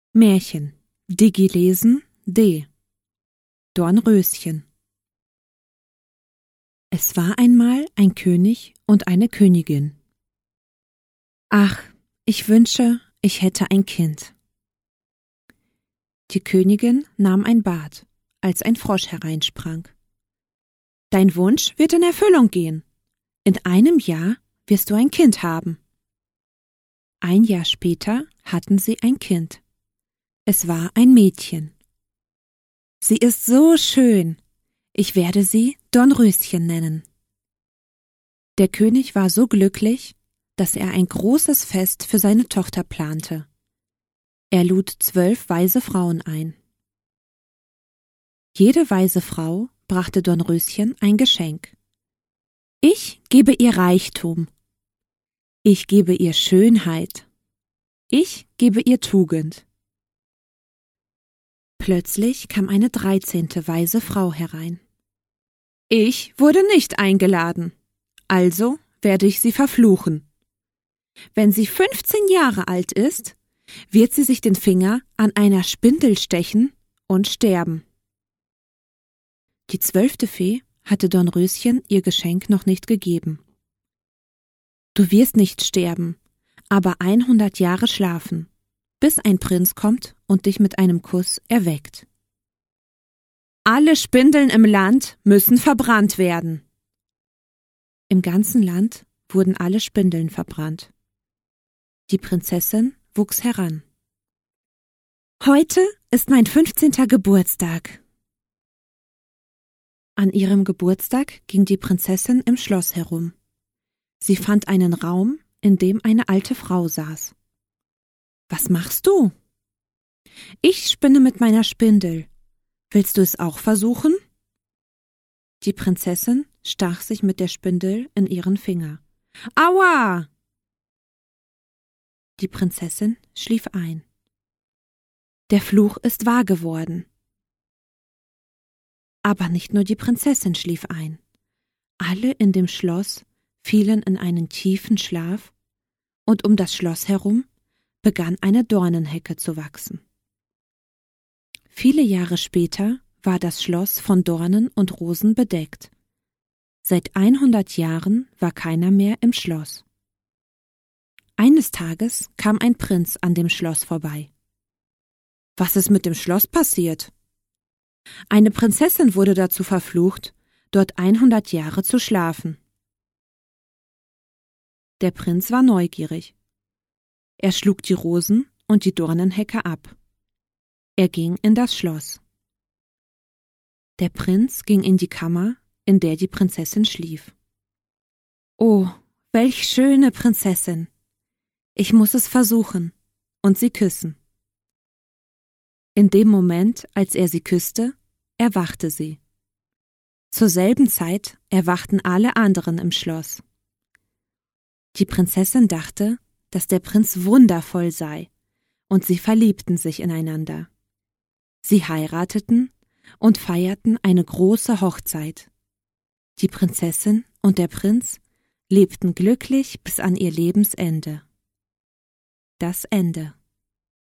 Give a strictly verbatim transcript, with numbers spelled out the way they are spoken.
Märchen. Digilesen D. Dornröschen. Es war einmal ein König und eine Königin. Ach, ich wünsche, ich hätte ein Kind. Die Königin nahm ein Bad, als ein Frosch hereinsprang. Dein Wunsch wird in Erfüllung gehen. In einem Jahr wirst du ein Kind haben. Ein Jahr später hatten sie ein Kind. Es war ein Mädchen. Sie ist so schön. Ich werde sie Dornröschen nennen. Der König war so glücklich, dass er ein großes Fest für seine Tochter plante. Er lud zwölf weise Frauen ein. Jede weise Frau brachte Dornröschen ein Geschenk. Ich gebe ihr Reichtum. Ich gebe ihr Schönheit. Ich gebe ihr Tugend. Plötzlich kam eine dreizehnte weise Frau herein. Ich wurde nicht eingeladen, also werde ich sie verfluchen. Wenn sie fünfzehn Jahre alt ist, wird sie sich den Finger an einer Spindel stechen und sterben. Die zwölfte Fee hatte Dornröschen ihr Geschenk noch nicht gegeben. Du wirst nicht sterben, aber hundert Jahre schlafen, bis ein Prinz kommt und dich mit einem Kuss erweckt. Alle Spindeln im Land müssen verbrannt werden. Im ganzen Land wurden alle Spindeln verbrannt. Die Prinzessin wuchs heran. Heute ist mein fünfzehnter Geburtstag. An ihrem Geburtstag ging die Prinzessin im Schloss herum. Sie fand einen Raum, in dem eine alte Frau saß. Was machst du? Ich spinne mit meiner Spindel. Willst du es auch versuchen? Die Prinzessin stach sich mit der Spindel in ihren Finger. Aua! Die Prinzessin schlief ein. Der Fluch ist wahr geworden. Aber nicht nur die Prinzessin schlief ein. Alle in dem Schloss fielen in einen tiefen Schlaf, und um das Schloss herum begann eine Dornenhecke zu wachsen. Viele Jahre später war das Schloss von Dornen und Rosen bedeckt. Seit hundert Jahren war keiner mehr im Schloss. Eines Tages kam ein Prinz an dem Schloss vorbei. Was ist mit dem Schloss passiert? Eine Prinzessin wurde dazu verflucht, dort hundert Jahre zu schlafen. Der Prinz war neugierig. Er schlug die Rosen und die Dornenhecke ab. Er ging in das Schloss. Der Prinz ging in die Kammer, in der die Prinzessin schlief. Oh, welch schöne Prinzessin! Ich muss es versuchen und sie küssen. In dem Moment, als er sie küsste, erwachte sie. Zur selben Zeit erwachten alle anderen im Schloss. Die Prinzessin dachte, dass der Prinz wundervoll sei, und sie verliebten sich ineinander. Sie heirateten und feierten eine große Hochzeit. Die Prinzessin und der Prinz lebten glücklich bis an ihr Lebensende. Das Ende.